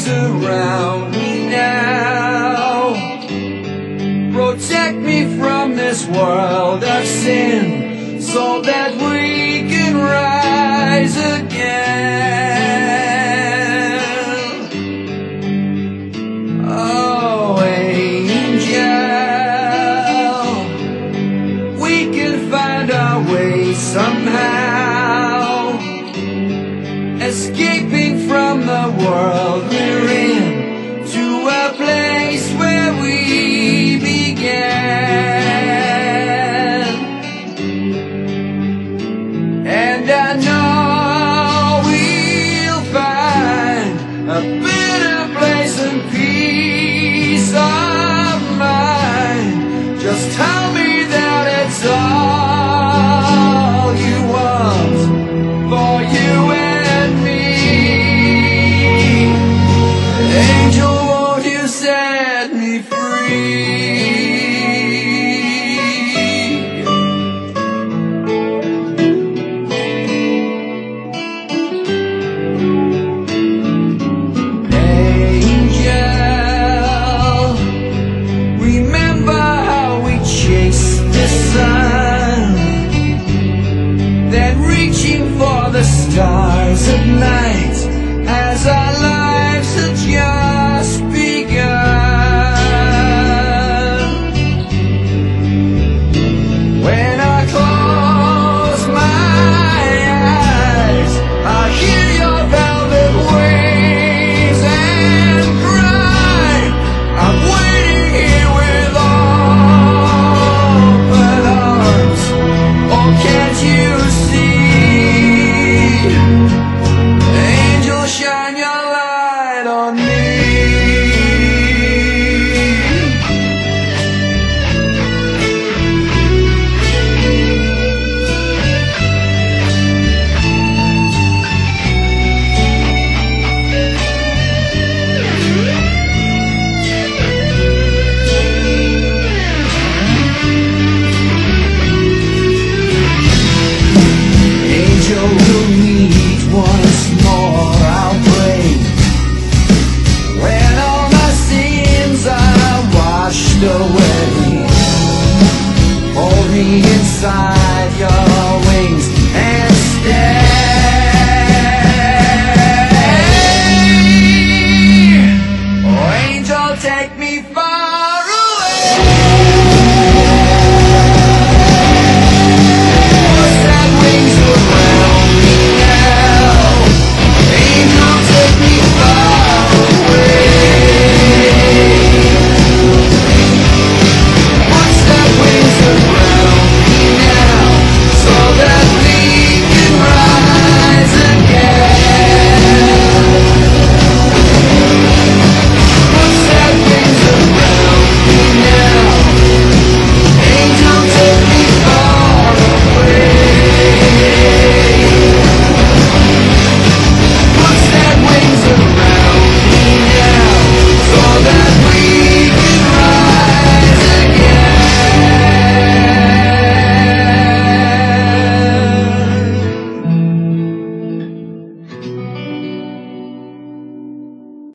arms around me now. Protect me from this world of sin, so that we can rise again. Oh, angel, we can find our way somehow, escaping from the world we're in, to a place where we began. And I know we'll find a better place and peace of mind. Just tell me that it's all you want for you and me. Angel, won't you set me free? Angel, remember how we chased the sun, then reaching for the stars at